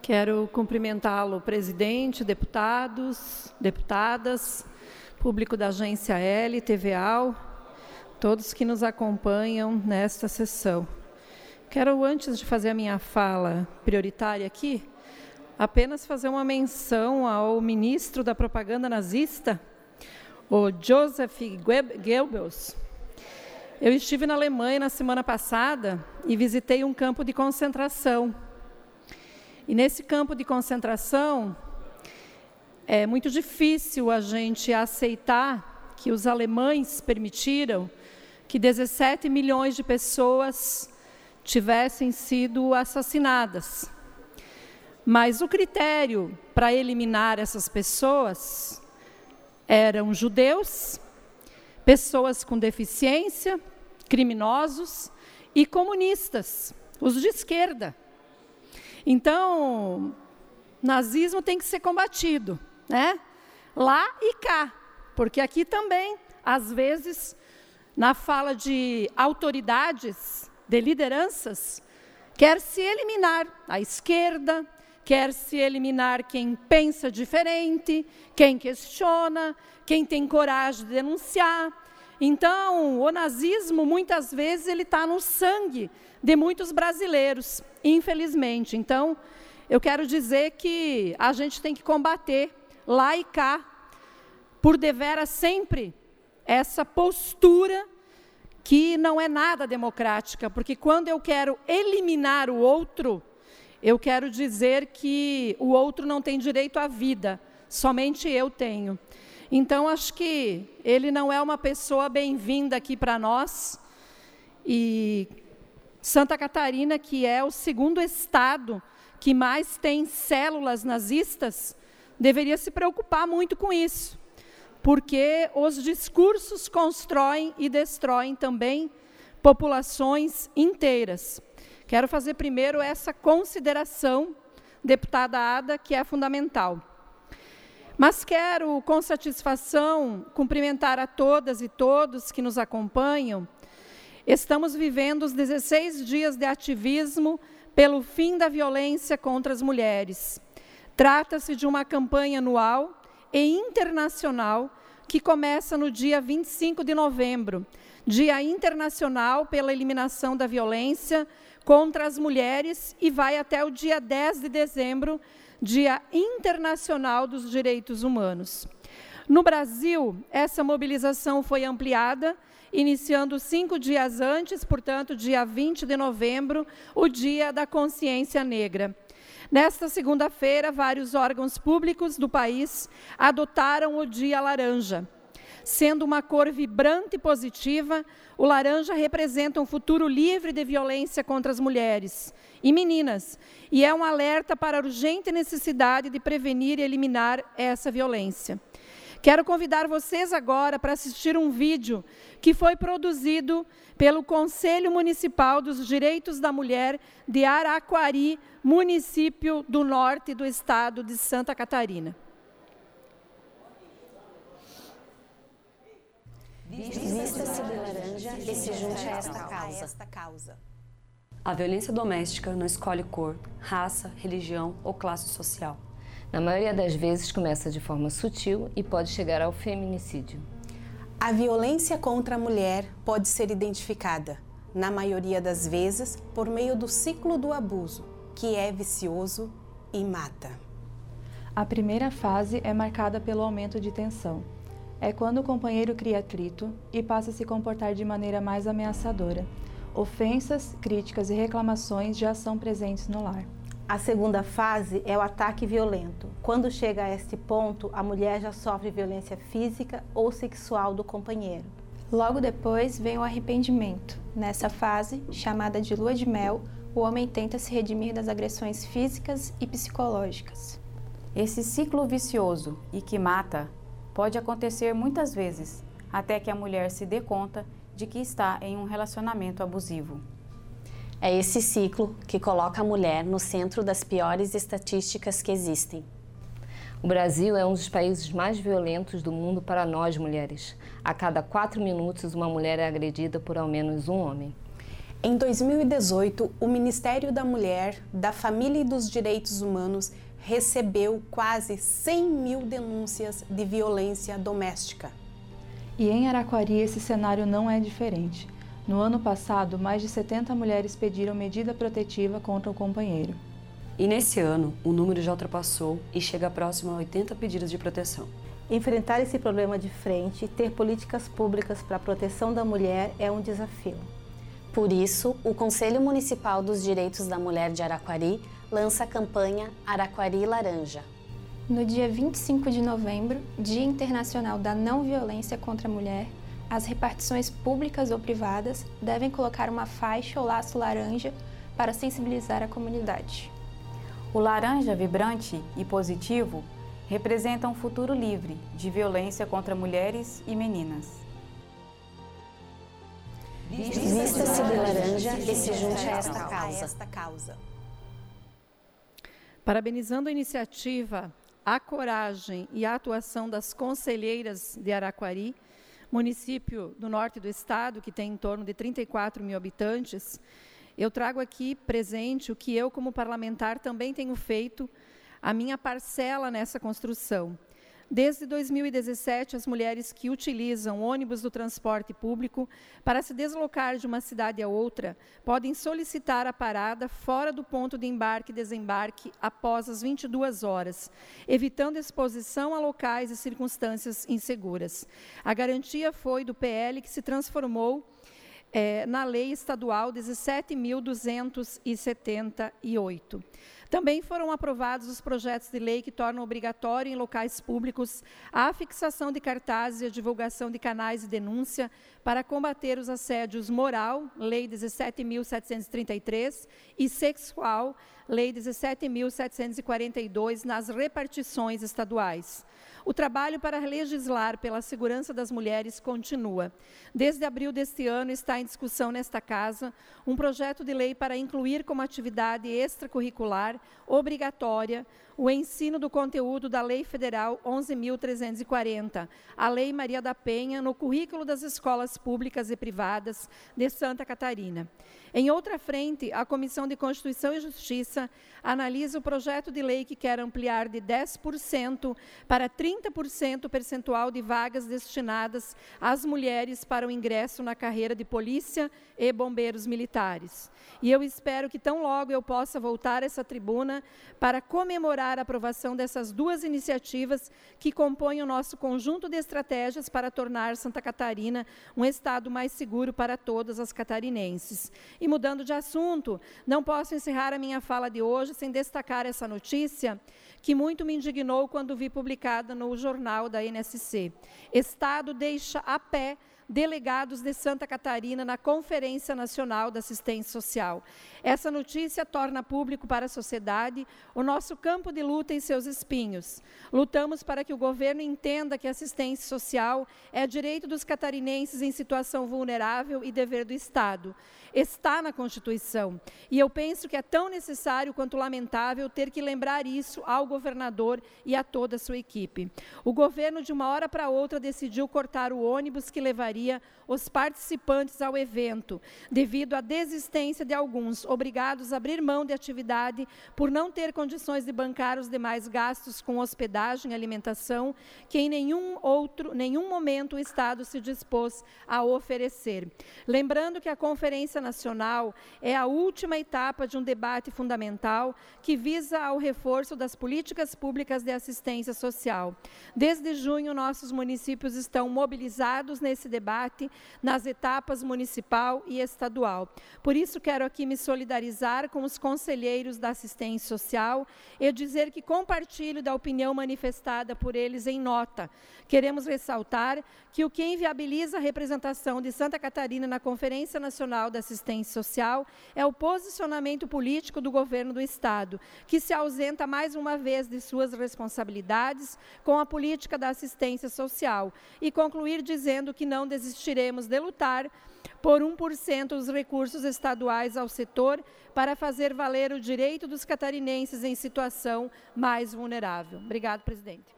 Quero cumprimentá-lo, presidente, deputados, deputadas, público da Agência L, TVAL, todos que nos acompanham nesta sessão. Quero, antes de fazer a minha fala prioritária aqui, apenas fazer uma menção ao ministro da propaganda nazista, o Joseph Goebbels. Eu estive na Alemanha na semana passada e visitei um campo de concentração. E nesse campo de concentração, é muito difícil a gente aceitar que os alemães permitiram que 17 milhões de pessoas tivessem sido assassinadas. Mas o critério para eliminar essas pessoas eram judeus, pessoas com deficiência, criminosos e comunistas, os de esquerda. Então, nazismo tem que ser combatido, né? Lá e cá, porque aqui também, às vezes, na fala de autoridades, de lideranças, quer se eliminar a esquerda, quer se eliminar quem pensa diferente, quem questiona, quem tem coragem de denunciar. Então, o nazismo, muitas vezes, ele está no sangue de muitos brasileiros, infelizmente. Então, eu quero dizer que a gente tem que combater lá e cá, por deveras sempre, essa postura que não é nada democrática, porque quando eu quero eliminar o outro, eu quero dizer que o outro não tem direito à vida, somente eu tenho. Então, acho que ele não é uma pessoa bem-vinda aqui para nós. E Santa Catarina, que é o segundo estado que mais tem células nazistas, deveria se preocupar muito com isso, porque os discursos constroem e destroem também populações inteiras. Quero fazer primeiro essa consideração, deputada Ada, que é fundamental. Mas quero, com satisfação, cumprimentar a todas e todos que nos acompanham. Estamos vivendo os 16 dias de ativismo pelo fim da violência contra as mulheres. Trata-se de uma campanha anual e internacional que começa no dia 25 de novembro, Dia Internacional pela Eliminação da Violência contra as Mulheres, e vai até o dia 10 de dezembro, Dia Internacional dos Direitos Humanos. No Brasil, essa mobilização foi ampliada, iniciando 5 dias antes, portanto, dia 20 de novembro, o Dia da Consciência Negra. Nesta segunda-feira, vários órgãos públicos do país adotaram o Dia Laranja. Sendo uma cor vibrante e positiva, o laranja representa um futuro livre de violência contra as mulheres e meninas, e é um alerta para a urgente necessidade de prevenir e eliminar essa violência. Quero convidar vocês agora para assistir um vídeo que foi produzido pelo Conselho Municipal dos Direitos da Mulher de Araquari, município do norte do estado de Santa Catarina. Vista-se de laranja e se junte a esta causa. A violência doméstica não escolhe cor, raça, religião ou classe social. Na maioria das vezes começa de forma sutil e pode chegar ao feminicídio. A violência contra a mulher pode ser identificada, na maioria das vezes, por meio do ciclo do abuso, que é vicioso e mata. A primeira fase é marcada pelo aumento de tensão. É quando o companheiro cria atrito e passa a se comportar de maneira mais ameaçadora. Ofensas, críticas e reclamações já são presentes no lar. A segunda fase é o ataque violento. Quando chega a este ponto, a mulher já sofre violência física ou sexual do companheiro. Logo depois vem o arrependimento. Nessa fase, chamada de lua de mel, o homem tenta se redimir das agressões físicas e psicológicas. Esse ciclo vicioso e que mata pode acontecer muitas vezes, até que a mulher se dê conta de que está em um relacionamento abusivo. É esse ciclo que coloca a mulher no centro das piores estatísticas que existem. O Brasil é um dos países mais violentos do mundo para nós mulheres. A cada 4 minutos, uma mulher é agredida por ao menos um homem. Em 2018, o Ministério da Mulher, da Família e dos Direitos Humanos recebeu quase 100 mil denúncias de violência doméstica. E em Araquari esse cenário não é diferente. No ano passado, mais de 70 mulheres pediram medida protetiva contra o companheiro. E nesse ano, o número já ultrapassou e chega próximo a 80 pedidos de proteção. Enfrentar esse problema de frente e ter políticas públicas para a proteção da mulher é um desafio. Por isso, o Conselho Municipal dos Direitos da Mulher de Araquari lança a campanha Araquari Laranja. No dia 25 de novembro, Dia Internacional da Não Violência contra a Mulher, as repartições públicas ou privadas devem colocar uma faixa ou laço laranja para sensibilizar a comunidade. O laranja vibrante e positivo representa um futuro livre de violência contra mulheres e meninas. Vista-se de laranja e se junte a esta causa. Parabenizando a iniciativa, a coragem e a atuação das conselheiras de Araquari, município do norte do estado, que tem em torno de 34 mil habitantes, eu trago aqui presente o que eu, como parlamentar, também tenho feito, a minha parcela nessa construção. Desde 2017, as mulheres que utilizam ônibus do transporte público para se deslocar de uma cidade a outra podem solicitar a parada fora do ponto de embarque e desembarque após as 22 horas, evitando exposição a locais e circunstâncias inseguras. A garantia foi do PL que se transformou na Lei Estadual 17.278. Também foram aprovados os projetos de lei que tornam obrigatório em locais públicos a fixação de cartazes e a divulgação de canais de denúncia para combater os assédios moral, Lei 17.733, e sexual, Lei 17.742, nas repartições estaduais. O trabalho para legislar pela segurança das mulheres continua. Desde abril deste ano está em discussão nesta casa um projeto de lei para incluir como atividade extracurricular obrigatória o ensino do conteúdo da Lei Federal 11.340, a Lei Maria da Penha, no currículo das escolas públicas e privadas de Santa Catarina. Em outra frente, a Comissão de Constituição e Justiça analisa o projeto de lei que quer ampliar de 10% para 30% o percentual de vagas destinadas às mulheres para o ingresso na carreira de polícia e bombeiros militares. E eu espero que tão logo eu possa voltar a essa tribuna para comemorar a aprovação dessas duas iniciativas que compõem o nosso conjunto de estratégias para tornar Santa Catarina um estado mais seguro para todas as catarinenses. E mudando de assunto, não posso encerrar a minha fala de hoje sem destacar essa notícia que muito me indignou quando vi publicada no jornal da NSC. Estado deixa a pé delegados de Santa Catarina na Conferência Nacional da Assistência Social. Essa notícia torna público para a sociedade o nosso campo de luta em seus espinhos. Lutamos para que o governo entenda que a assistência social é direito dos catarinenses em situação vulnerável e dever do Estado. Está na Constituição. E eu penso que é tão necessário quanto lamentável ter que lembrar isso ao governador e a toda a sua equipe. O governo, de uma hora para outra, decidiu cortar o ônibus que levaria os participantes ao evento, devido à desistência de alguns, obrigados a abrir mão de atividade por não ter condições de bancar os demais gastos com hospedagem e alimentação, que em nenhum momento o Estado se dispôs a oferecer. Lembrando que a Conferência Nacional é a última etapa de um debate fundamental que visa ao reforço das políticas públicas de assistência social. Desde junho, nossos municípios estão mobilizados nesse debate nas etapas municipal e estadual. Por isso, quero aqui me solidarizar com os conselheiros da assistência social e dizer que compartilho da opinião manifestada por eles em nota. Queremos ressaltar que o que inviabiliza a representação de Santa Catarina na Conferência Nacional da Assistência Social é o posicionamento político do governo do Estado, que se ausenta mais uma vez de suas responsabilidades com a política da assistência social, e concluir dizendo que não desistiremos de lutar por 1% dos recursos estaduais ao setor para fazer valer o direito dos catarinenses em situação mais vulnerável. Obrigado, presidente.